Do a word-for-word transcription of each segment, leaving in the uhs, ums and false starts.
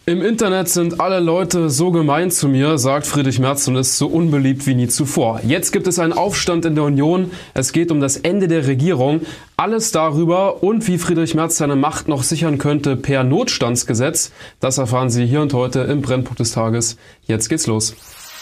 Im Internet sind alle Leute so gemein zu mir, sagt Friedrich Merz und ist so unbeliebt wie nie zuvor. Jetzt gibt es einen Aufstand in der Union. Es geht um das Ende der Regierung. Alles darüber und wie Friedrich Merz seine Macht noch sichern könnte per Notstandsgesetz. Das erfahren Sie hier und heute im Brennpunkt des Tages. Jetzt geht's los.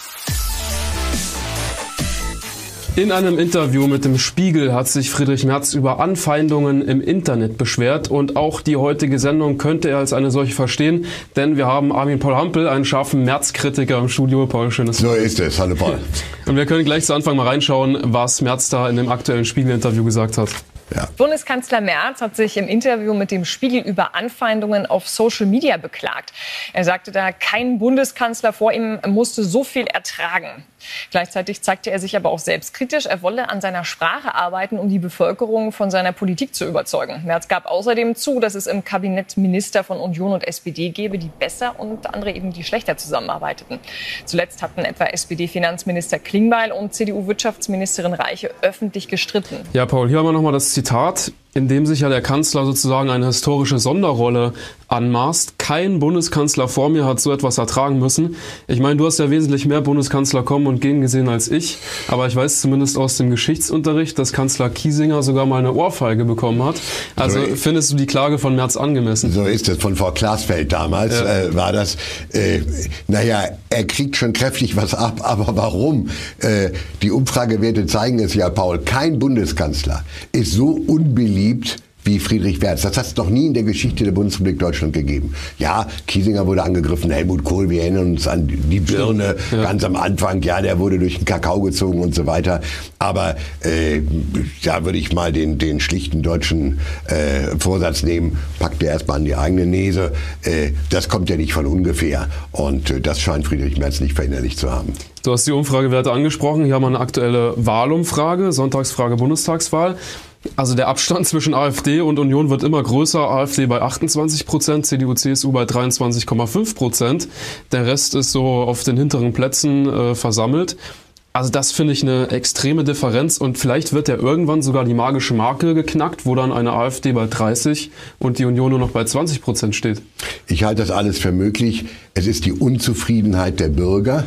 In einem Interview mit dem Spiegel hat sich Friedrich Merz über Anfeindungen im Internet beschwert und auch die heutige Sendung könnte er als eine solche verstehen, denn wir haben Armin Paul Hampel, einen scharfen Merz-Kritiker im Studio. Paul, schönes So ist es. Hallo Paul. Und wir können gleich zu Anfang mal reinschauen, was Merz da in dem aktuellen Spiegel-Interview gesagt hat. Ja. Bundeskanzler Merz hat sich im Interview mit dem Spiegel über Anfeindungen auf Social Media beklagt. Er sagte da, kein Bundeskanzler vor ihm musste so viel ertragen. Gleichzeitig zeigte er sich aber auch selbstkritisch. Er wolle an seiner Sprache arbeiten, um die Bevölkerung von seiner Politik zu überzeugen. Merz gab außerdem zu, dass es im Kabinett Minister von Union und S P D gäbe, die besser und andere eben, die schlechter zusammenarbeiteten. Zuletzt hatten etwa S P D-Finanzminister Klingbeil und C D U-Wirtschaftsministerin Reiche öffentlich gestritten. Ja, Paul, hier haben wir nochmal das Zitat, in dem sich ja der Kanzler sozusagen eine historische Sonderrolle anmaßt. Kein Bundeskanzler vor mir hat so etwas ertragen müssen. Ich meine, du hast ja wesentlich mehr Bundeskanzler kommen und gehen gesehen als ich. Aber ich weiß zumindest aus dem Geschichtsunterricht, dass Kanzler Kiesinger sogar mal eine Ohrfeige bekommen hat. Also so findest du die Klage von Merz angemessen? So ist es. Von Frau Klasfeld damals ja. äh, war das. Äh, naja, er kriegt schon kräftig was ab. Aber warum? Äh, die Umfragewerte zeigen es ja, Paul. Kein Bundeskanzler ist so unbeliebt wie Friedrich Merz. Das hat es noch nie in der Geschichte der Bundesrepublik Deutschland gegeben. Ja, Kiesinger wurde angegriffen, Helmut Kohl, wir erinnern uns an die Birne ja. ganz am Anfang. Ja, der wurde durch den Kakao gezogen und so weiter. Aber äh, da würde ich mal den, den schlichten deutschen äh, Vorsatz nehmen, packt er erstmal an die eigene Nase. Äh, das kommt ja nicht von ungefähr. Und äh, das scheint Friedrich Merz nicht verinnerlicht zu haben. Du hast die Umfragewerte angesprochen. Hier haben wir eine aktuelle Wahlumfrage, Sonntagsfrage Bundestagswahl. Also der Abstand zwischen AfD und Union wird immer größer. AfD bei achtundzwanzig Prozent, C D U, C S U bei dreiundzwanzig Komma fünf Prozent. Der Rest ist so auf den hinteren Plätzen äh, versammelt. Also das finde ich eine extreme Differenz und vielleicht wird ja irgendwann sogar die magische Marke geknackt, wo dann eine AfD bei dreißig und die Union nur noch bei zwanzig Prozent steht. Ich halte das alles für möglich. Es ist die Unzufriedenheit der Bürger.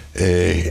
Äh,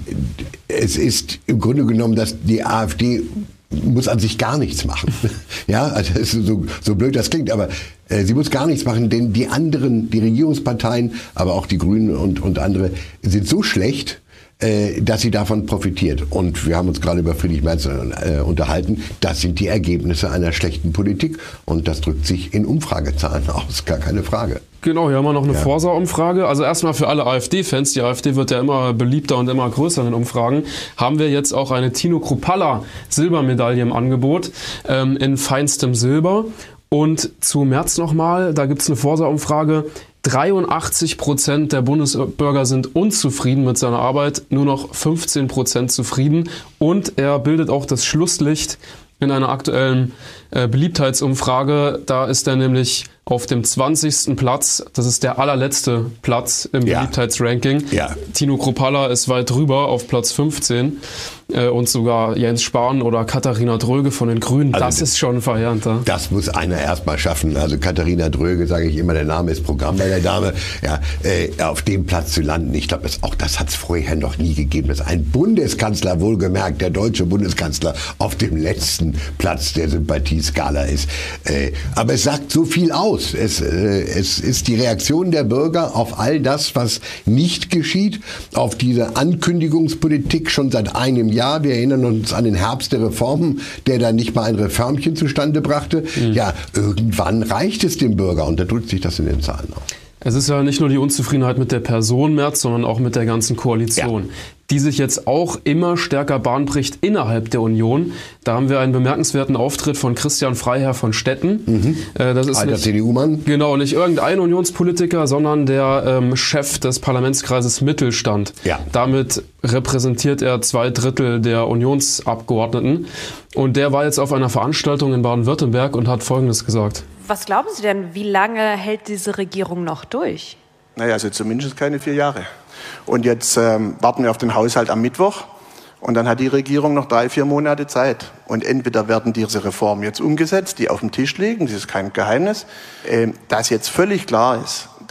es ist im Grunde genommen, dass die AfD muss an sich gar nichts machen. Ja, also es ist so, so blöd das klingt, aber äh, sie muss gar nichts machen, denn die anderen, die Regierungsparteien, aber auch die Grünen und, und andere sind so schlecht, äh, dass sie davon profitiert. Und wir haben uns gerade über Friedrich Merz äh, unterhalten. Das sind die Ergebnisse einer schlechten Politik und das drückt sich in Umfragezahlen aus, gar keine Frage. Genau, hier haben wir noch eine ja. Forsa-Umfrage. Also erstmal für alle AfD-Fans, die AfD wird ja immer beliebter und immer größer in den Umfragen, haben wir jetzt auch eine Tino Kruppalla-Silbermedaille im Angebot ähm, in feinstem Silber. Und zu Merz nochmal, da gibt es eine Forsa-Umfrage. dreiundachtzig Prozent der Bundesbürger sind unzufrieden mit seiner Arbeit, nur noch fünfzehn Prozent zufrieden. Und er bildet auch das Schlusslicht in einer aktuellen äh, Beliebtheitsumfrage. Da ist er nämlich auf dem zwanzigsten Platz. Das ist der allerletzte Platz im ja. Beliebtheitsranking. Ja. Tino Kruppalla ist weit drüber auf Platz fünfzehn. Äh, und sogar Jens Spahn oder Katharina Dröge von den Grünen. Also das ist schon verheerend. Ja? Das muss einer erstmal schaffen. Also Katharina Dröge, sage ich immer, der Name ist Programm bei der Dame. Ja, äh, auf dem Platz zu landen, ich glaube, auch das hat es vorher noch nie gegeben. Dass ein Bundeskanzler, wohlgemerkt, der deutsche Bundeskanzler, auf dem letzten Platz der Sympathieskala ist. Äh, aber es sagt so viel aus. Es, äh, es ist die Reaktion der Bürger auf all das, was nicht geschieht, auf diese Ankündigungspolitik schon seit einem Jahr. Wir erinnern uns an den Herbst der Reformen, der dann nicht mal ein Reformchen zustande brachte. Mhm. Ja, irgendwann reicht es dem Bürger und da drückt sich das in den Zahlen aus. Es ist ja nicht nur die Unzufriedenheit mit der Person Merz, sondern auch mit der ganzen Koalition, ja. die sich jetzt auch immer stärker Bahn bricht innerhalb der Union. Da haben wir einen bemerkenswerten Auftritt von Christian Freiherr von Stetten. Mhm. Das ist Alter C D U-Mann. Genau, nicht irgendein Unionspolitiker, sondern der ähm, Chef des Parlamentskreises Mittelstand. Ja. Damit repräsentiert er zwei Drittel der Unionsabgeordneten. Und der war jetzt auf einer Veranstaltung in Baden-Württemberg und hat Folgendes gesagt. Was glauben Sie denn, wie lange hält diese Regierung noch durch? Naja, also zumindest keine vier Jahre. Und jetzt ähm, warten wir auf den Haushalt am Mittwoch. Und dann hat die Regierung noch drei, vier Monate Zeit. Und entweder werden diese Reformen jetzt umgesetzt, die auf dem Tisch liegen, das ist kein Geheimnis, äh, dass jetzt völlig klar ist,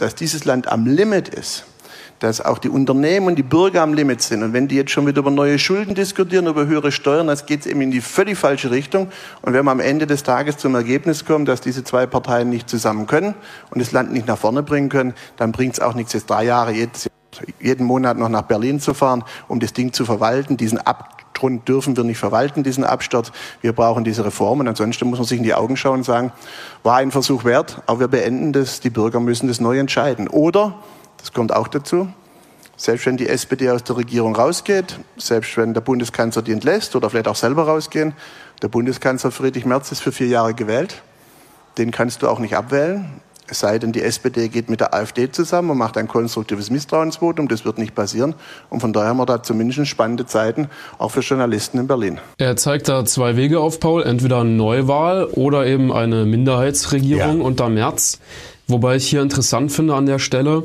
dass dieses Land am Limit ist, dass auch die Unternehmen und die Bürger am Limit sind. Und wenn die jetzt schon wieder über neue Schulden diskutieren, über höhere Steuern, das geht eben in die völlig falsche Richtung. Und wenn wir am Ende des Tages zum Ergebnis kommen, dass diese zwei Parteien nicht zusammen können und das Land nicht nach vorne bringen können, dann bringt es auch nichts, jetzt drei Jahre jedes, jeden Monat noch nach Berlin zu fahren, um das Ding zu verwalten. Diesen Abgrund dürfen wir nicht verwalten, diesen Absturz. Wir brauchen diese Reform. Und ansonsten muss man sich in die Augen schauen und sagen, war ein Versuch wert, aber wir beenden das. Die Bürger müssen das neu entscheiden. Oder das kommt auch dazu. Selbst wenn die S P D aus der Regierung rausgeht, selbst wenn der Bundeskanzler die entlässt oder vielleicht auch selber rausgehen, der Bundeskanzler Friedrich Merz ist für vier Jahre gewählt. Den kannst du auch nicht abwählen. Es sei denn, die S P D geht mit der AfD zusammen und macht ein konstruktives Misstrauensvotum. Das wird nicht passieren. Und von daher haben wir da zumindest spannende Zeiten, auch für Journalisten in Berlin. Er zeigt da zwei Wege auf, Paul. Entweder eine Neuwahl oder eben eine Minderheitsregierung ja. unter Merz. Wobei ich hier interessant finde an der Stelle,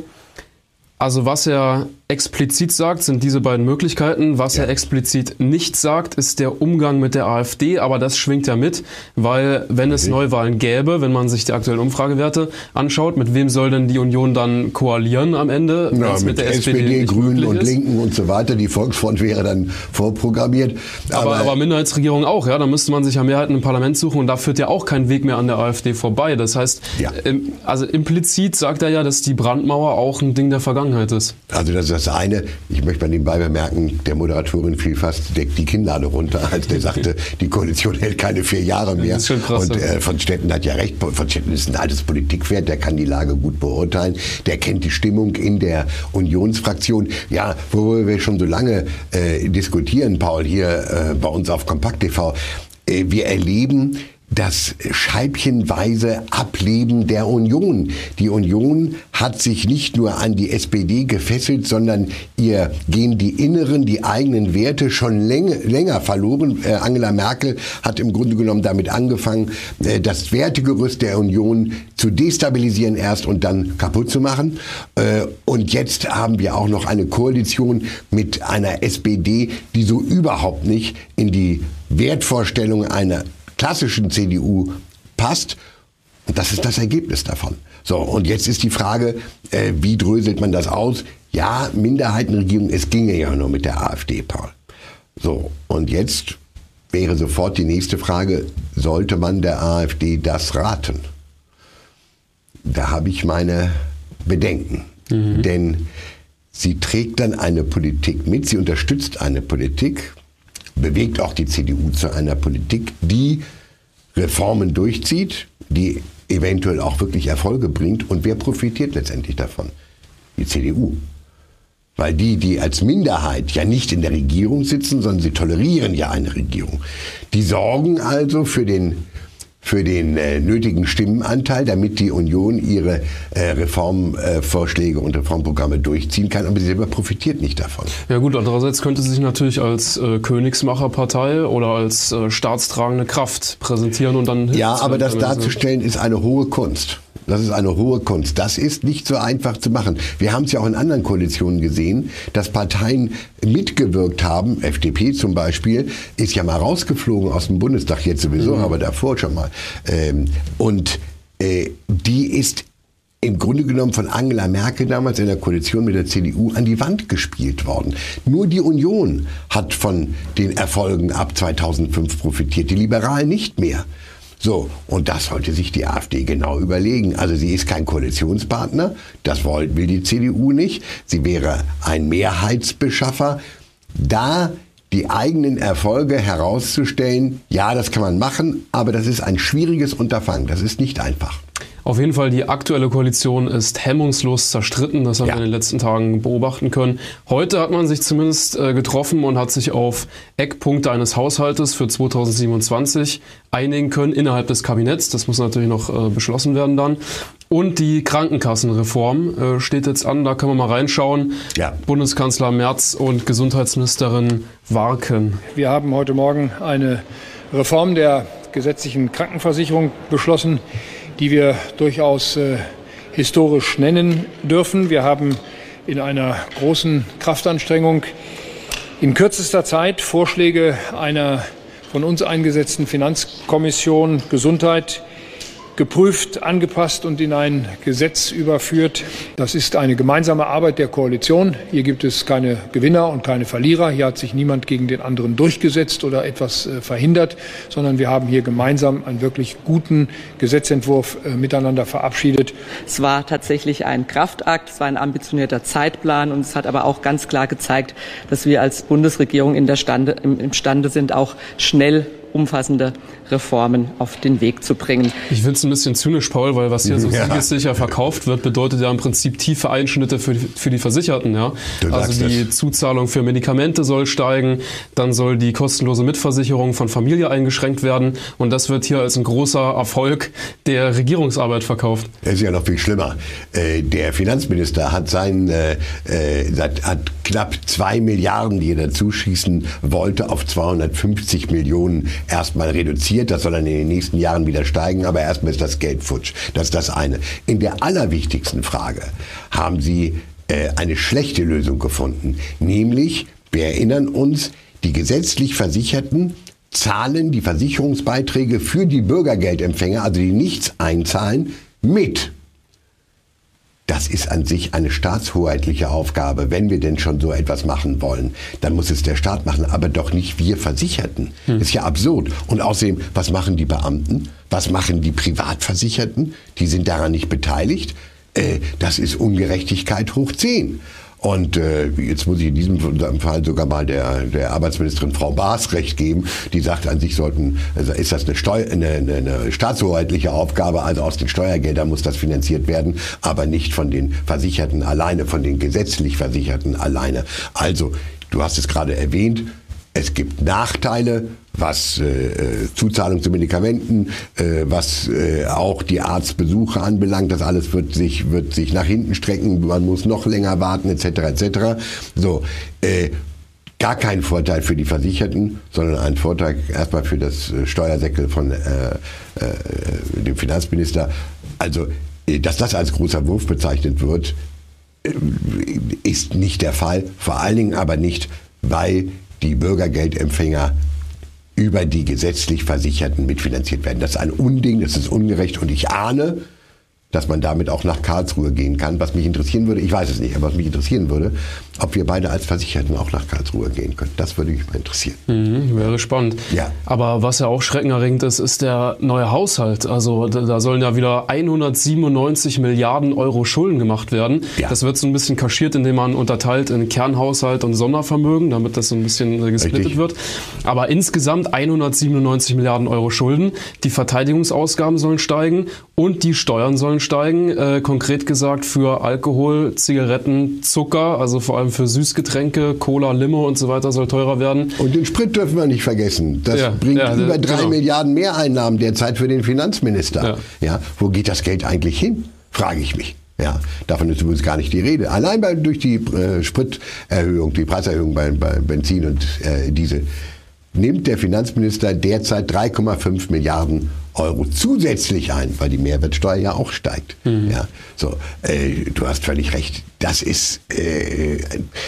also was er explizit sagt, sind diese beiden Möglichkeiten. Was ja. er explizit nicht sagt, ist der Umgang mit der AfD, aber das schwingt ja mit, weil wenn es Neuwahlen gäbe, wenn man sich die aktuellen Umfragewerte anschaut, mit wem soll denn die Union dann koalieren am Ende? Ja, mit, mit der S P D, S P D Grünen und ist. Linken und so weiter. Die Volksfront wäre dann vorprogrammiert. Aber, aber, aber Minderheitsregierung auch, ja, da müsste man sich ja Mehrheiten im Parlament suchen und da führt ja auch kein Weg mehr an der AfD vorbei. Das heißt, ja. also implizit sagt er ja, dass die Brandmauer auch ein Ding der Vergangenheit ist. Also das ist das eine. Ich möchte mal nebenbei bemerken, der Moderatorin fiel fast die Kinnlade runter, als der sagte, die Koalition hält keine vier Jahre mehr. Das ist schon krass, und äh, von Stetten hat ja recht. Von Stetten ist ein altes Politikpferd, der kann die Lage gut beurteilen. Der kennt die Stimmung in der Unionsfraktion. Ja, worüber wir schon so lange äh, diskutieren, Paul, hier äh, bei uns auf Kompakt T V. Äh, wir erleben das scheibchenweise Ableben der Union. Die Union hat sich nicht nur an die S P D gefesselt, sondern ihr gehen die inneren, die eigenen Werte schon länger, länger verloren. Äh, Angela Merkel hat im Grunde genommen damit angefangen, äh, das Wertegerüst der Union zu destabilisieren erst und dann kaputt zu machen. Äh, und jetzt haben wir auch noch eine Koalition mit einer S P D, die so überhaupt nicht in die Wertvorstellung einer klassischen C D U passt. Und das ist das Ergebnis davon. So, und jetzt ist die Frage, äh, wie dröselt man das aus? Ja, Minderheitenregierung, es ginge ja nur mit der AfD, Paul. So, und jetzt wäre sofort die nächste Frage, sollte man der AfD das raten? Da habe ich meine Bedenken. Mhm. Denn sie trägt dann eine Politik mit, sie unterstützt eine Politik, bewegt auch die C D U zu einer Politik, die Reformen durchzieht, die eventuell auch wirklich Erfolge bringt. Und wer profitiert letztendlich davon? Die C D U. Weil die, die als Minderheit ja nicht in der Regierung sitzen, sondern sie tolerieren ja eine Regierung. Die sorgen also für den für den äh, nötigen Stimmenanteil, damit die Union ihre äh, Reformvorschläge äh, und Reformprogramme durchziehen kann, aber sie selber profitiert nicht davon. Ja gut, andererseits könnte sie sich natürlich als äh, Königsmacherpartei oder als äh, staatstragende Kraft präsentieren und dann... Ja, aber das darzustellen ist eine hohe Kunst. Das ist eine hohe Kunst. Das ist nicht so einfach zu machen. Wir haben es ja auch in anderen Koalitionen gesehen, dass Parteien mitgewirkt haben. F D P zum Beispiel ist ja mal rausgeflogen aus dem Bundestag, jetzt sowieso, mhm. aber davor schon mal. Und die ist im Grunde genommen von Angela Merkel damals in der Koalition mit der C D U an die Wand gespielt worden. Nur die Union hat von den Erfolgen ab zweitausendfünf profitiert, die Liberalen nicht mehr. So, und das sollte sich die AfD genau überlegen. Also sie ist kein Koalitionspartner, das will die C D U nicht. Sie wäre ein Mehrheitsbeschaffer. Da die eigenen Erfolge herauszustellen, ja, das kann man machen, aber das ist ein schwieriges Unterfangen, das ist nicht einfach. Auf jeden Fall, die aktuelle Koalition ist hemmungslos zerstritten. Das haben ja. wir in den letzten Tagen beobachten können. Heute hat man sich zumindest äh, getroffen und hat sich auf Eckpunkte eines Haushaltes für zweitausendsiebenundzwanzig einigen können innerhalb des Kabinetts. Das muss natürlich noch äh, beschlossen werden dann. Und die Krankenkassenreform äh, steht jetzt an. Da können wir mal reinschauen. Ja. Bundeskanzler Merz und Gesundheitsministerin Warken. Wir haben heute Morgen eine Reform der gesetzlichen Krankenversicherung beschlossen, die wir durchaus äh, historisch nennen dürfen. Wir haben in einer großen Kraftanstrengung in kürzester Zeit Vorschläge einer von uns eingesetzten Finanzkommission Gesundheit geprüft, angepasst und in ein Gesetz überführt. Das ist eine gemeinsame Arbeit der Koalition. Hier gibt es keine Gewinner und keine Verlierer. Hier hat sich niemand gegen den anderen durchgesetzt oder etwas äh, verhindert, sondern wir haben hier gemeinsam einen wirklich guten Gesetzentwurf äh, miteinander verabschiedet. Es war tatsächlich ein Kraftakt, es war ein ambitionierter Zeitplan und es hat aber auch ganz klar gezeigt, dass wir als Bundesregierung in der Stande, im, imstande sind, auch schnell umfassende Reformen auf den Weg zu bringen. Ich finde es ein bisschen zynisch, Paul, weil was hier so ja. siegessicher verkauft wird, bedeutet ja im Prinzip tiefe Einschnitte für die, für die Versicherten. Ja? Also die das. Zuzahlung für Medikamente soll steigen, dann soll die kostenlose Mitversicherung von Familie eingeschränkt werden und das wird hier als ein großer Erfolg der Regierungsarbeit verkauft. Das ist ja noch viel schlimmer. Äh, der Finanzminister hat, sein, äh, hat knapp zwei Milliarden, die er dazu schießen wollte, auf zweihundertfünfzig Millionen erstmal reduziert. Das soll dann in den nächsten Jahren wieder steigen, aber erstmal ist das Geld futsch. Das ist das eine. In der allerwichtigsten Frage haben Sie äh, eine schlechte Lösung gefunden. Nämlich, wir erinnern uns, die gesetzlich Versicherten zahlen die Versicherungsbeiträge für die Bürgergeldempfänger, also die nichts einzahlen, mit. Das ist an sich eine staatshoheitliche Aufgabe. Wenn wir denn schon so etwas machen wollen, dann muss es der Staat machen, aber doch nicht wir Versicherten. Hm. Das ist ja absurd. Und außerdem, was machen die Beamten? Was machen die Privatversicherten? Die sind daran nicht beteiligt. Äh, das ist Ungerechtigkeit hoch zehn. Und äh, jetzt muss ich in diesem Fall sogar mal der, der Arbeitsministerin Frau Baas recht geben, die sagt, an sich sollten, also ist das eine, Steu- eine, eine, eine staatshoheitliche Aufgabe, also aus den Steuergeldern muss das finanziert werden, aber nicht von den Versicherten alleine, von den gesetzlich Versicherten alleine. Also, du hast es gerade erwähnt, es gibt Nachteile, was äh, Zuzahlung zu Medikamenten, äh, was äh, auch die Arztbesuche anbelangt. Das alles wird sich wird sich nach hinten strecken. Man muss noch länger warten, et cetera et cetera. So, äh, gar kein Vorteil für die Versicherten, sondern ein Vorteil erstmal für das Steuersäckel von äh, äh, dem Finanzminister. Also, äh, dass das als großer Wurf bezeichnet wird, äh, ist nicht der Fall. Vor allen Dingen aber nicht, weil die Bürgergeldempfänger über die gesetzlich Versicherten mitfinanziert werden. Das ist ein Unding, das ist ungerecht und ich ahne, dass man damit auch nach Karlsruhe gehen kann. Was mich interessieren würde, ich weiß es nicht, aber was mich interessieren würde, ob wir beide als Versicherten auch nach Karlsruhe gehen können. Das würde mich mal interessieren. Mhm, wäre spannend. Ja. Aber was ja auch schreckenerregend ist, ist der neue Haushalt. Also da sollen ja wieder hundertsiebenundneunzig Milliarden Euro Schulden gemacht werden. Ja. Das wird so ein bisschen kaschiert, indem man unterteilt in Kernhaushalt und Sondervermögen, damit das so ein bisschen gesplittet Richtig. wird. Aber insgesamt hundertsiebenundneunzig Milliarden Euro Schulden. Die Verteidigungsausgaben sollen steigen und die Steuern sollen steigen. Äh, konkret gesagt für Alkohol, Zigaretten, Zucker, also vor allem für Süßgetränke, Cola, Limo und so weiter soll teurer werden. Und den Sprit dürfen wir nicht vergessen. Das ja, bringt ja, über drei genau. Milliarden Mehreinnahmen derzeit für den Finanzminister. Ja. Ja, wo geht das Geld eigentlich hin? Frage ich mich. Ja, davon ist übrigens gar nicht die Rede. Allein bei, durch die äh, Spriterhöhung, die Preiserhöhung bei, bei Benzin und äh, Diesel, nimmt der Finanzminister derzeit drei Komma fünf Milliarden Euro zusätzlich ein, weil die Mehrwertsteuer ja auch steigt. Mhm. Ja, so, äh, du hast völlig recht. Das ist äh,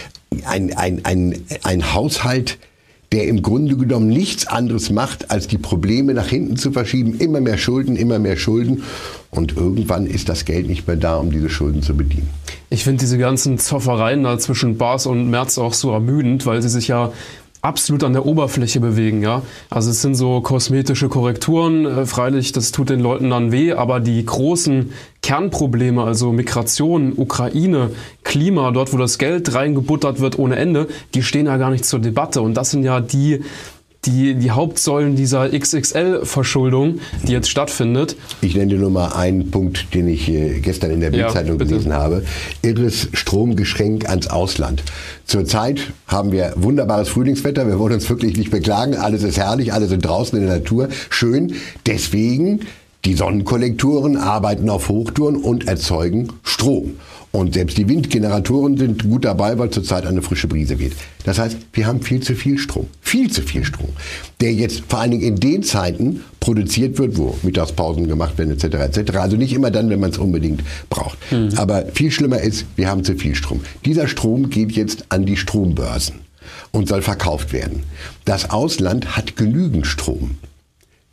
ein, ein, ein, ein Haushalt, der im Grunde genommen nichts anderes macht, als die Probleme nach hinten zu verschieben. Immer mehr Schulden, immer mehr Schulden. Und irgendwann ist das Geld nicht mehr da, um diese Schulden zu bedienen. Ich finde diese ganzen Zoffereien da zwischen Baas und Merz auch so ermüdend, weil sie sich ja absolut an der Oberfläche bewegen, ja. Also es sind so kosmetische Korrekturen, äh, freilich, das tut den Leuten dann weh, aber die großen Kernprobleme, also Migration, Ukraine, Klima, dort wo das Geld reingebuttert wird ohne Ende, die stehen ja gar nicht zur Debatte und das sind ja die Die, die Hauptsäulen dieser X X L-Verschuldung, die jetzt stattfindet. Ich nenne dir nur mal einen Punkt, den ich äh, gestern in der Bild-Zeitung ja, gelesen habe. Irres Stromgeschenk ans Ausland. Zurzeit haben wir wunderbares Frühlingswetter. Wir wollen uns wirklich nicht beklagen. Alles ist herrlich, alle sind draußen in der Natur. Schön. Deswegen, die Sonnenkollektoren arbeiten auf Hochtouren und erzeugen Strom. Und selbst die Windgeneratoren sind gut dabei, weil zurzeit eine frische Brise weht. Das heißt, wir haben viel zu viel Strom. Viel zu viel Strom. Der jetzt vor allen Dingen in den Zeiten produziert wird, wo Mittagspausen gemacht werden, et cetera et cetera. Also nicht immer dann, wenn man es unbedingt braucht. Mhm. Aber viel schlimmer ist, wir haben zu viel Strom. Dieser Strom geht jetzt an die Strombörsen und soll verkauft werden. Das Ausland hat genügend Strom.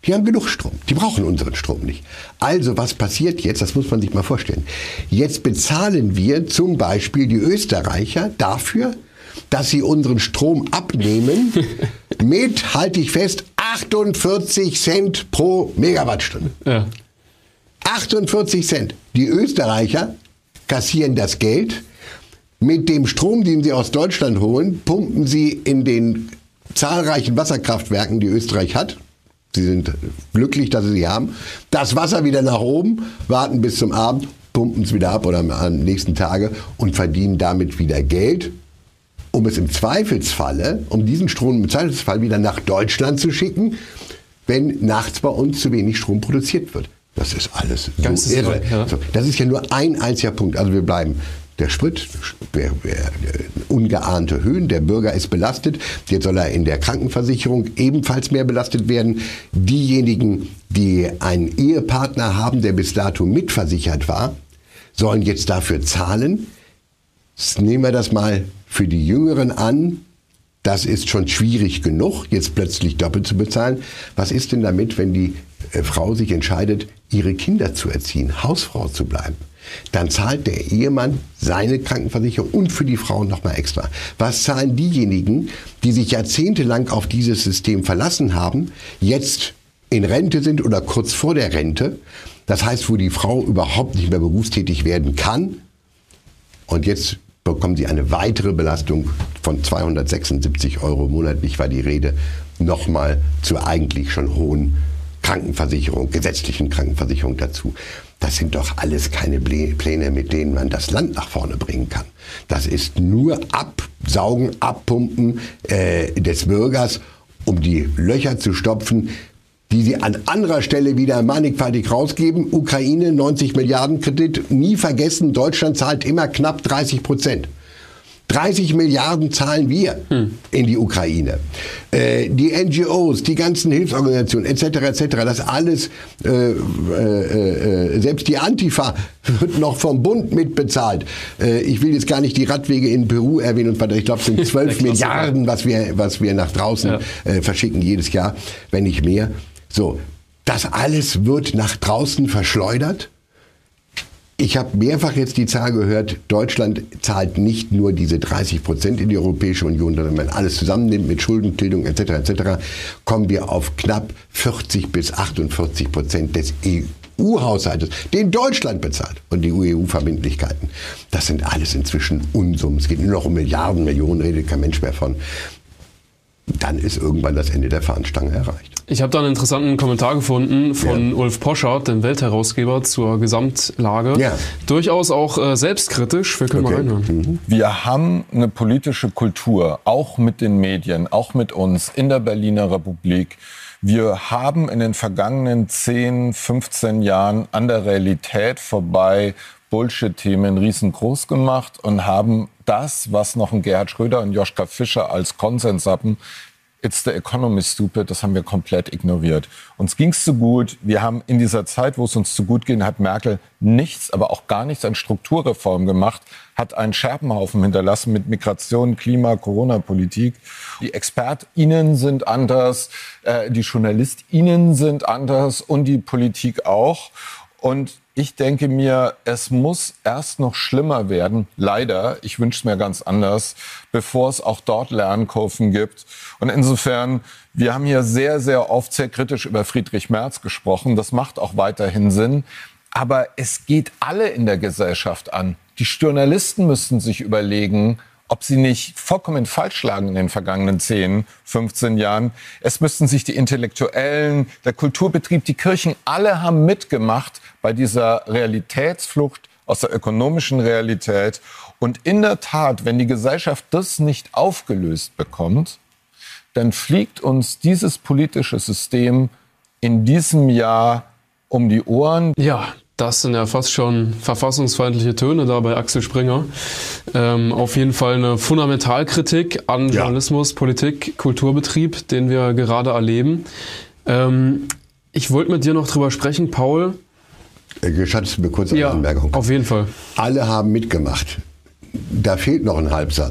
Die haben genug Strom. Die brauchen unseren Strom nicht. Also was passiert jetzt? Das muss man sich mal vorstellen. Jetzt bezahlen wir zum Beispiel die Österreicher dafür, dass sie unseren Strom abnehmen mit, halte ich fest, achtundvierzig Cent pro Megawattstunde. Ja. achtundvierzig Cent. Die Österreicher kassieren das Geld. Mit dem Strom, den sie aus Deutschland holen, pumpen sie in den zahlreichen Wasserkraftwerken, die Österreich hat. Sie sind glücklich, dass sie sie haben. Das Wasser wieder nach oben, warten bis zum Abend, pumpen es wieder ab oder am nächsten Tage und verdienen damit wieder Geld, um es im Zweifelsfalle, um diesen Strom im Zweifelsfall wieder nach Deutschland zu schicken, wenn nachts bei uns zu wenig Strom produziert wird. Das ist alles so irre. Ja. Das ist ja nur ein einziger Punkt. Also wir bleiben. Der Sprit, der, der, der, ungeahnte Höhen, der Bürger ist belastet. Jetzt soll er in der Krankenversicherung ebenfalls mehr belastet werden. Diejenigen, die einen Ehepartner haben, der bis dato mitversichert war, sollen jetzt dafür zahlen. Jetzt nehmen wir das mal für die Jüngeren an. Das ist schon schwierig genug, jetzt plötzlich doppelt zu bezahlen. Was ist denn damit, wenn die äh, Frau sich entscheidet, ihre Kinder zu erziehen, Hausfrau zu bleiben? Dann zahlt der Ehemann seine Krankenversicherung und für die Frauen nochmal extra. Was zahlen diejenigen, die sich jahrzehntelang auf dieses System verlassen haben, jetzt in Rente sind oder kurz vor der Rente? Das heißt, wo die Frau überhaupt nicht mehr berufstätig werden kann. Und jetzt bekommen sie eine weitere Belastung von zweihundertsechsundsiebzig Euro monatlich, war die Rede, nochmal zur eigentlich schon hohen Krankenversicherung, gesetzlichen Krankenversicherung dazu. Das sind doch alles keine Pläne, mit denen man das Land nach vorne bringen kann. Das ist nur Absaugen, Abpumpen äh, des Bürgers, um die Löcher zu stopfen, die sie an anderer Stelle wieder mannigfaltig rausgeben. Ukraine, neunzig Milliarden Kredit, nie vergessen, Deutschland zahlt immer knapp dreißig Prozent. dreißig Milliarden zahlen wir hm. in die Ukraine. Äh, die N G Os, die ganzen Hilfsorganisationen et cetera et cetera, das alles, äh, äh, äh, selbst die Antifa wird noch vom Bund mitbezahlt. Äh, ich will jetzt gar nicht die Radwege in Peru erwähnen und weiter. Ich glaube, es sind zwölf Milliarden, was wir, was wir nach draußen ja. äh, verschicken jedes Jahr, wenn nicht mehr. So, das alles wird nach draußen verschleudert. Ich habe mehrfach jetzt die Zahl gehört, Deutschland zahlt nicht nur diese dreißig Prozent in die Europäische Union, sondern wenn man alles zusammennimmt mit Schuldentilgung et cetera et cetera, kommen wir auf knapp vierzig bis achtundvierzig Prozent des E U-Haushaltes, den Deutschland bezahlt und die E U-Verbindlichkeiten. Das sind alles inzwischen Unsummen. Es geht nur noch um Milliarden, Millionen, redet kein Mensch mehr von. Dann ist irgendwann das Ende der Fahnenstange erreicht. Ich habe da einen interessanten Kommentar gefunden von ja. Ulf Poschardt, dem Weltherausgeber zur Gesamtlage. Ja. Durchaus auch äh, selbstkritisch. Wir können okay. mal reinhören. Mhm. Wir haben eine politische Kultur, auch mit den Medien, auch mit uns in der Berliner Republik. Wir haben in den vergangenen zehn, fünfzehn Jahren an der Realität vorbei Bullshit-Themen riesengroß gemacht und haben das, was noch ein Gerhard Schröder und Joschka Fischer als Konsens hatten, it's the economy stupid, das haben wir komplett ignoriert. Uns ging's zu gut. Wir haben in dieser Zeit, wo es uns zu gut ging, hat Merkel nichts, aber auch gar nichts an Strukturreform gemacht, hat einen Scherbenhaufen hinterlassen mit Migration, Klima, Corona-Politik. Die ExpertInnen sind anders, äh, die JournalistInnen sind anders und die Politik auch. Und ich denke mir, es muss erst noch schlimmer werden, leider, ich wünsche es mir ganz anders, bevor es auch dort Lernkurven gibt. Und insofern, wir haben hier sehr, sehr oft sehr kritisch über Friedrich Merz gesprochen. Das macht auch weiterhin Sinn. Aber es geht alle in der Gesellschaft an. Die Journalisten müssten sich überlegen, ob sie nicht vollkommen falsch lagen in den vergangenen zehn, fünfzehn Jahren. Es müssten sich die Intellektuellen, der Kulturbetrieb, die Kirchen, alle haben mitgemacht bei dieser Realitätsflucht aus der ökonomischen Realität. Und in der Tat, wenn die Gesellschaft das nicht aufgelöst bekommt, dann fliegt uns dieses politische System in diesem Jahr um die Ohren. Ja. Das sind ja fast schon verfassungsfeindliche Töne da bei Axel Springer. Ähm, auf jeden Fall eine Fundamentalkritik an ja. Journalismus, Politik, Kulturbetrieb, den wir gerade erleben. Ähm, ich wollte mit dir noch drüber sprechen, Paul. Gestattest du mir kurz eine ja, Anmerkung? Auf jeden Fall. Alle haben mitgemacht. Da fehlt noch ein Halbsatz.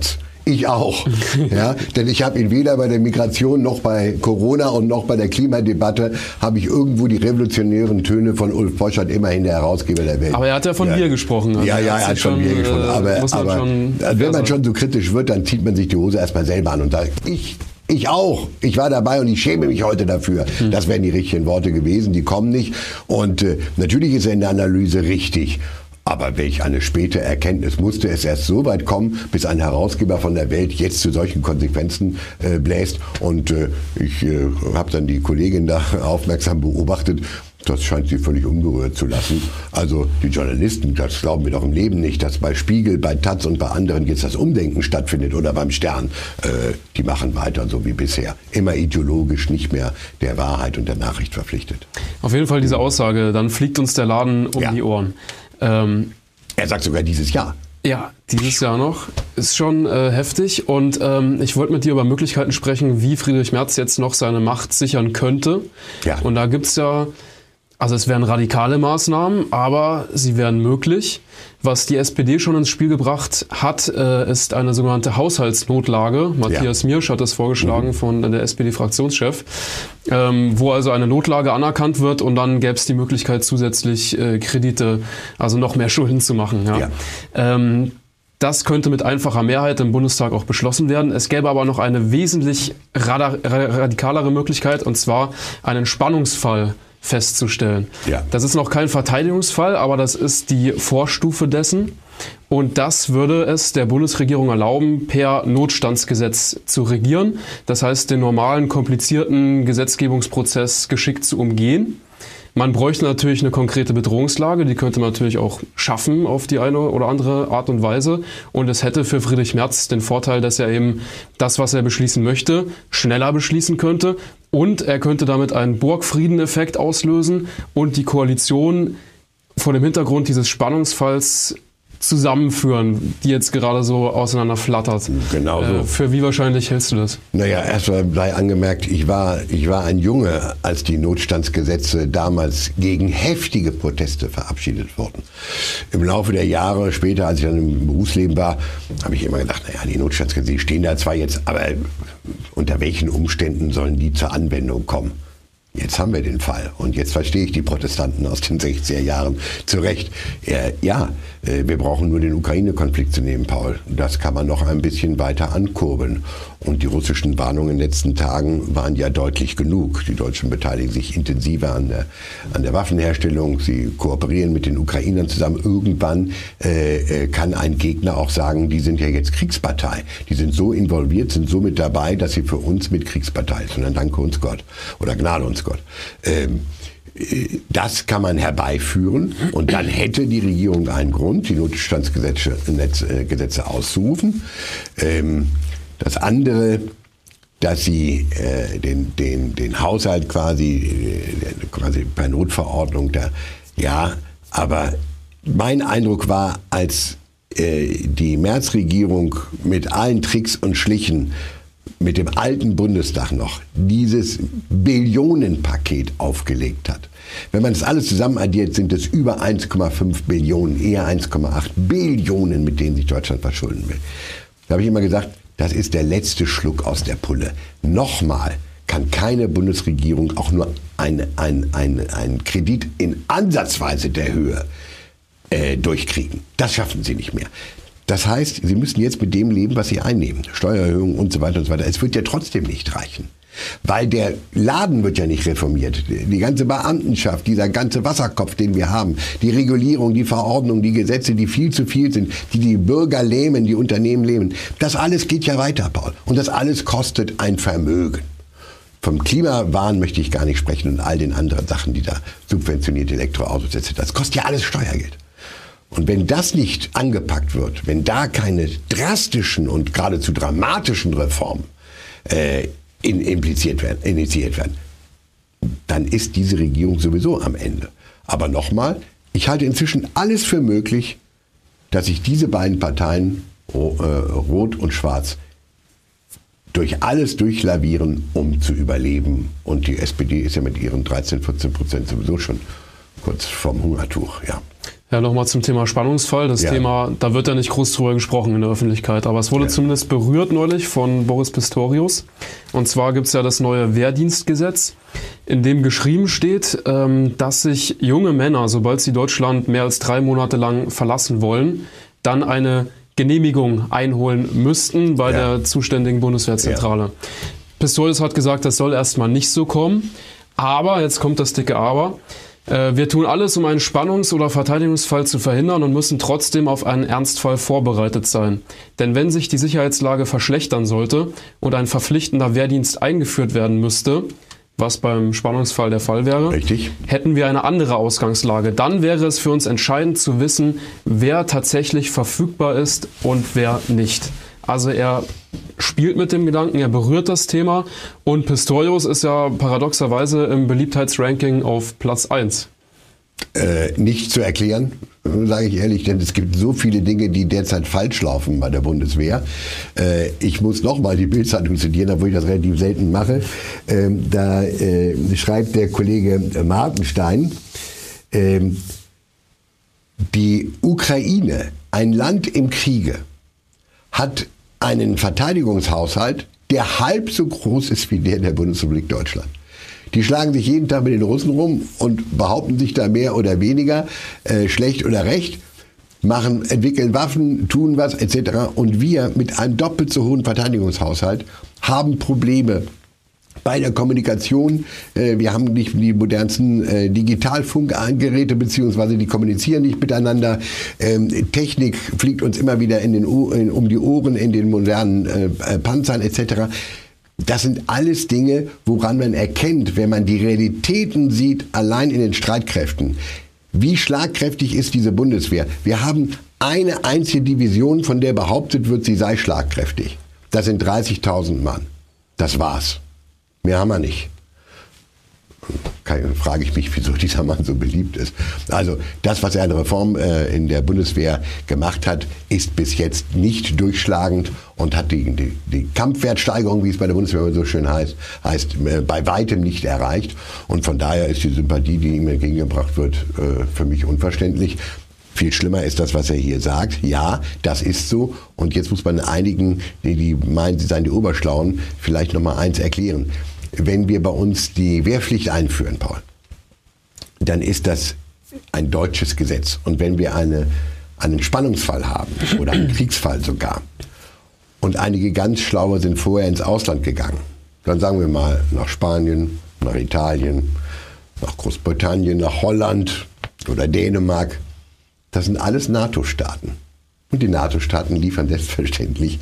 Ich auch. Ja, denn ich habe ihn weder bei der Migration noch bei Corona und noch bei der Klimadebatte habe ich irgendwo die revolutionären Töne von Ulf Poschardt, immerhin der Herausgeber der Welt. Aber er hat ja von ja. wir gesprochen. Also ja, ja, er hat von mir gesprochen. Aber, aber schon, wenn man schon so kritisch wird, dann zieht man sich die Hose erstmal selber an und sagt, ich Ich auch. Ich war dabei und ich schäme mich heute dafür. Hm. Das wären die richtigen Worte gewesen. Die kommen nicht. Und äh, natürlich ist er in der Analyse richtig. Aber welch eine späte Erkenntnis, musste es erst so weit kommen, bis ein Herausgeber von der Welt jetzt zu solchen Konsequenzen äh, bläst. Und äh, ich äh, habe dann die Kollegin da aufmerksam beobachtet. Das scheint sie völlig unberührt zu lassen. Also die Journalisten, das glauben wir doch im Leben nicht, dass bei Spiegel, bei Taz und bei anderen jetzt das Umdenken stattfindet oder beim Stern. Äh, die machen weiter so wie bisher. Immer ideologisch, nicht mehr der Wahrheit und der Nachricht verpflichtet. Auf jeden Fall diese Aussage, dann fliegt uns der Laden um ja. die Ohren. Ähm, er sagt sogar dieses Jahr. Ja, dieses Jahr noch. Ist schon äh, heftig. Und ähm, ich wollte mit dir über Möglichkeiten sprechen, wie Friedrich Merz jetzt noch seine Macht sichern könnte. Ja. Und da gibt's ja, also es wären radikale Maßnahmen, aber sie wären möglich. Was die S P D schon ins Spiel gebracht hat, äh, ist eine sogenannte Haushaltsnotlage. Matthias ja. Miersch hat das vorgeschlagen mhm. von der S P D-Fraktionschef, ähm, wo also eine Notlage anerkannt wird und dann gäbe es die Möglichkeit zusätzlich äh, Kredite, also noch mehr Schulden zu machen. Ja. Ja. Ähm, das könnte mit einfacher Mehrheit im Bundestag auch beschlossen werden. Es gäbe aber noch eine wesentlich radikalere Möglichkeit, und zwar einen Spannungsfall festzustellen. Ja. Das ist noch kein Verteidigungsfall, aber das ist die Vorstufe dessen. Und das würde es der Bundesregierung erlauben, per Notstandsgesetz zu regieren. Das heißt, den normalen, komplizierten Gesetzgebungsprozess geschickt zu umgehen. Man bräuchte natürlich eine konkrete Bedrohungslage, die könnte man natürlich auch schaffen auf die eine oder andere Art und Weise. Und es hätte für Friedrich Merz den Vorteil, dass er eben das, was er beschließen möchte, schneller beschließen könnte. Und er könnte damit einen Burgfrieden-Effekt auslösen und die Koalition vor dem Hintergrund dieses Spannungsfalls zusammenführen, die jetzt gerade so auseinander flattert. Genau so. Äh, für wie wahrscheinlich hältst du das? Naja, erstmal sei angemerkt, ich war, ich war ein Junge, als die Notstandsgesetze damals gegen heftige Proteste verabschiedet wurden. Im Laufe der Jahre später, als ich dann im Berufsleben war, habe ich immer gedacht, naja, die Notstandsgesetze, die stehen da zwar jetzt, aber unter welchen Umständen sollen die zur Anwendung kommen? Jetzt haben wir den Fall. Und jetzt verstehe ich die Protestanten aus den sechziger Jahren zu Recht. Äh, ja, äh, wir brauchen nur den Ukraine-Konflikt zu nehmen, Paul. Das kann man noch ein bisschen weiter ankurbeln. Und die russischen Warnungen in den letzten Tagen waren ja deutlich genug. Die Deutschen beteiligen sich intensiver an der, an der Waffenherstellung. Sie kooperieren mit den Ukrainern zusammen. Irgendwann äh, kann ein Gegner auch sagen, die sind ja jetzt Kriegspartei. Die sind so involviert, sind so mit dabei, dass sie für uns mit Kriegspartei ist. Und dann danke uns Gott. Oder gnade uns Gott. Ähm, das kann man herbeiführen und dann hätte die Regierung einen Grund, die Notstandsgesetze äh, Gesetze auszurufen. Ähm, das andere, dass sie äh, den, den, den Haushalt quasi, äh, quasi per Notverordnung, da, ja, aber mein Eindruck war, als äh, die Merz-Regierung mit allen Tricks und Schlichen mit dem alten Bundestag noch dieses Billionenpaket aufgelegt hat. Wenn man das alles zusammen addiert, sind es über eins Komma fünf Billionen, eher eins Komma acht Billionen, mit denen sich Deutschland verschulden will. Da habe ich immer gesagt, das ist der letzte Schluck aus der Pulle. Nochmal kann keine Bundesregierung auch nur einen ein, ein, ein Kredit in ansatzweise der Höhe äh, durchkriegen. Das schaffen sie nicht mehr. Das heißt, sie müssen jetzt mit dem leben, was sie einnehmen. Steuererhöhungen und so weiter und so weiter. Es wird ja trotzdem nicht reichen. Weil der Laden wird ja nicht reformiert. Die ganze Beamtenschaft, dieser ganze Wasserkopf, den wir haben, die Regulierung, die Verordnung, die Gesetze, die viel zu viel sind, die die Bürger lähmen, die Unternehmen lähmen. Das alles geht ja weiter, Paul. Und das alles kostet ein Vermögen. Vom Klimawahn möchte ich gar nicht sprechen und all den anderen Sachen, die da subventionierte Elektroautos et cetera. Das kostet ja alles Steuergeld. Und wenn das nicht angepackt wird, wenn da keine drastischen und geradezu dramatischen Reformen äh, in, impliziert werden, initiiert werden, dann ist diese Regierung sowieso am Ende. Aber nochmal, ich halte inzwischen alles für möglich, dass sich diese beiden Parteien, äh, Rot und Schwarz, durch alles durchlavieren, um zu überleben. Und die S P D ist ja mit ihren dreizehn, vierzehn Prozent sowieso schon kurz vorm Hungertuch, ja. Ja, nochmal zum Thema Spannungsfall. Das ja. Thema, da wird ja nicht groß drüber gesprochen in der Öffentlichkeit, aber es wurde ja. zumindest berührt neulich von Boris Pistorius. Und zwar gibt es ja das neue Wehrdienstgesetz, in dem geschrieben steht, dass sich junge Männer, sobald sie Deutschland mehr als drei Monate lang verlassen wollen, dann eine Genehmigung einholen müssten bei ja. der zuständigen Bundeswehrzentrale. Ja. Pistorius hat gesagt, das soll erstmal nicht so kommen. Aber, jetzt kommt das dicke Aber, äh, wir tun alles, um einen Spannungs- oder Verteidigungsfall zu verhindern und müssen trotzdem auf einen Ernstfall vorbereitet sein. Denn wenn sich die Sicherheitslage verschlechtern sollte und ein verpflichtender Wehrdienst eingeführt werden müsste, was beim Spannungsfall der Fall wäre, Richtig. hätten wir eine andere Ausgangslage. Dann wäre es für uns entscheidend zu wissen, wer tatsächlich verfügbar ist und wer nicht. Also er spielt mit dem Gedanken, er berührt das Thema und Pistorius ist ja paradoxerweise im Beliebtheitsranking auf Platz eins. Äh, nicht zu erklären, sage ich ehrlich, denn es gibt so viele Dinge, die derzeit falsch laufen bei der Bundeswehr. Äh, ich muss nochmal die Bild-Zeitung zitieren, obwohl ich das relativ selten mache. Ähm, da äh, schreibt der Kollege Martenstein, äh, die Ukraine, ein Land im Kriege, hat einen Verteidigungshaushalt, der halb so groß ist wie der der Bundesrepublik Deutschland. Die schlagen sich jeden Tag mit den Russen rum und behaupten sich da mehr oder weniger, äh, schlecht oder recht, machen, entwickeln Waffen, tun was et cetera. Und wir mit einem doppelt so hohen Verteidigungshaushalt haben Probleme bei der Kommunikation. Äh, wir haben nicht die modernsten äh, Digitalfunkgeräte, beziehungsweise die kommunizieren nicht miteinander. Ähm, Technik fliegt uns immer wieder in den o- in, um die Ohren in den modernen äh, Panzern et cetera. Das sind alles Dinge, woran man erkennt, wenn man die Realitäten sieht, allein in den Streitkräften. Wie schlagkräftig ist diese Bundeswehr? Wir haben eine einzige Division, von der behauptet wird, sie sei schlagkräftig. Das sind dreißigtausend Mann. Das war's. Mehr haben wir nicht. Keine, frage ich mich, wieso dieser Mann so beliebt ist. Also das, was er an Reform äh, in der Bundeswehr gemacht hat, ist bis jetzt nicht durchschlagend und hat die, die, die Kampfwertsteigerung, wie es bei der Bundeswehr so schön heißt, heißt äh, bei weitem nicht erreicht. Und von daher ist die Sympathie, die ihm entgegengebracht wird, äh, für mich unverständlich. Viel schlimmer ist das, was er hier sagt. Ja, das ist so. Und jetzt muss man einigen, die, die meinen, sie seien die Oberschlauen, vielleicht noch mal eins erklären. Wenn wir bei uns die Wehrpflicht einführen, Paul, dann ist das ein deutsches Gesetz. Und wenn wir eine, einen Spannungsfall haben oder einen Kriegsfall sogar und einige ganz Schlaue sind vorher ins Ausland gegangen, dann sagen wir mal nach Spanien, nach Italien, nach Großbritannien, nach Holland oder Dänemark, das sind alles NATO-Staaten. Und die NATO-Staaten liefern selbstverständlich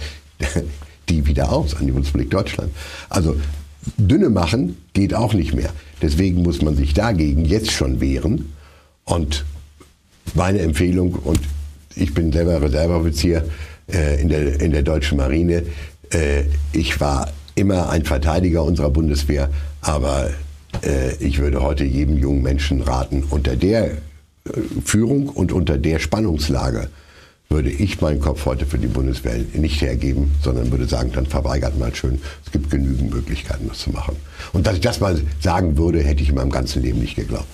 die wieder aus an die Bundesrepublik Deutschland. Also dünne machen geht auch nicht mehr. Deswegen muss man sich dagegen jetzt schon wehren. Und meine Empfehlung, und ich bin selber Reserveoffizier äh, in, der, in der deutschen Marine, äh, ich war immer ein Verteidiger unserer Bundeswehr, aber äh, ich würde heute jedem jungen Menschen raten, unter der äh, Führung und unter der Spannungslage würde ich meinen Kopf heute für die Bundeswehr nicht hergeben, sondern würde sagen, dann verweigert mal schön. Es gibt genügend Möglichkeiten, das zu machen. Und dass ich das mal sagen würde, hätte ich in meinem ganzen Leben nicht geglaubt.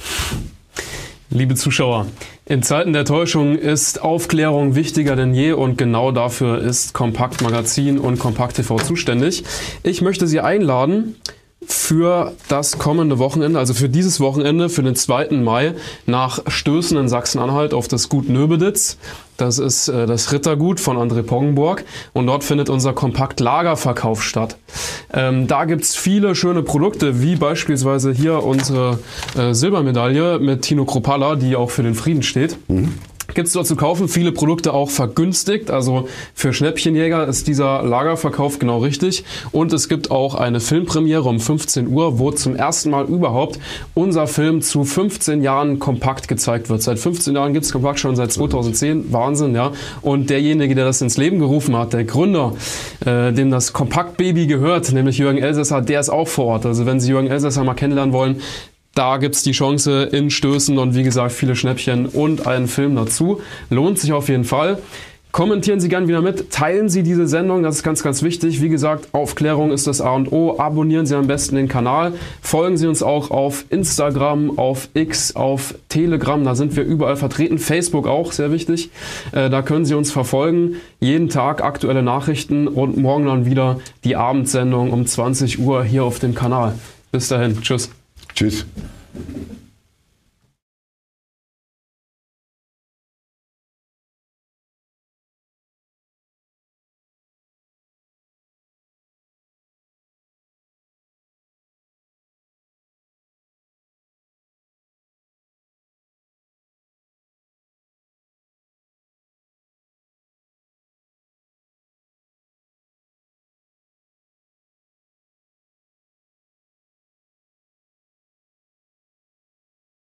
Liebe Zuschauer, in Zeiten der Täuschung ist Aufklärung wichtiger denn je und genau dafür ist Kompakt Magazin und Kompakt T V zuständig. Ich möchte Sie einladen, für das kommende Wochenende, also für dieses Wochenende, für den zweiten Mai, nach Stößen in Sachsen-Anhalt auf das Gut Nöbeditz. Das ist äh, das Rittergut von André Poggenburg und dort findet unser Kompakt-Lagerverkauf statt. Ähm, da gibt's viele schöne Produkte, wie beispielsweise hier unsere äh, Silbermedaille mit Tino Kruppalla, die auch für den Frieden steht. Mhm. Gibt's dort zu kaufen, viele Produkte auch vergünstigt, also für Schnäppchenjäger ist dieser Lagerverkauf genau richtig. Und es gibt auch eine Filmpremiere um fünfzehn Uhr, wo zum ersten Mal überhaupt unser Film zu fünfzehn Jahren Kompakt gezeigt wird. Seit fünfzehn Jahren gibt's Kompakt, schon seit zweitausendzehn, Wahnsinn, ja. Und derjenige, der das ins Leben gerufen hat, der Gründer, äh, dem das Kompakt-Baby gehört, nämlich Jürgen Elsässer, der ist auch vor Ort. Also wenn Sie Jürgen Elsässer mal kennenlernen wollen, da gibt's die Chance in Stößen und wie gesagt viele Schnäppchen und einen Film dazu. Lohnt sich auf jeden Fall. Kommentieren Sie gerne wieder mit, teilen Sie diese Sendung, das ist ganz, ganz wichtig. Wie gesagt, Aufklärung ist das A und O. Abonnieren Sie am besten den Kanal. Folgen Sie uns auch auf Instagram, auf X, auf Telegram, da sind wir überall vertreten. Facebook auch, sehr wichtig. Äh, da können Sie uns verfolgen. Jeden Tag aktuelle Nachrichten und morgen dann wieder die Abendsendung um zwanzig Uhr hier auf dem Kanal. Bis dahin, tschüss. Tschüss.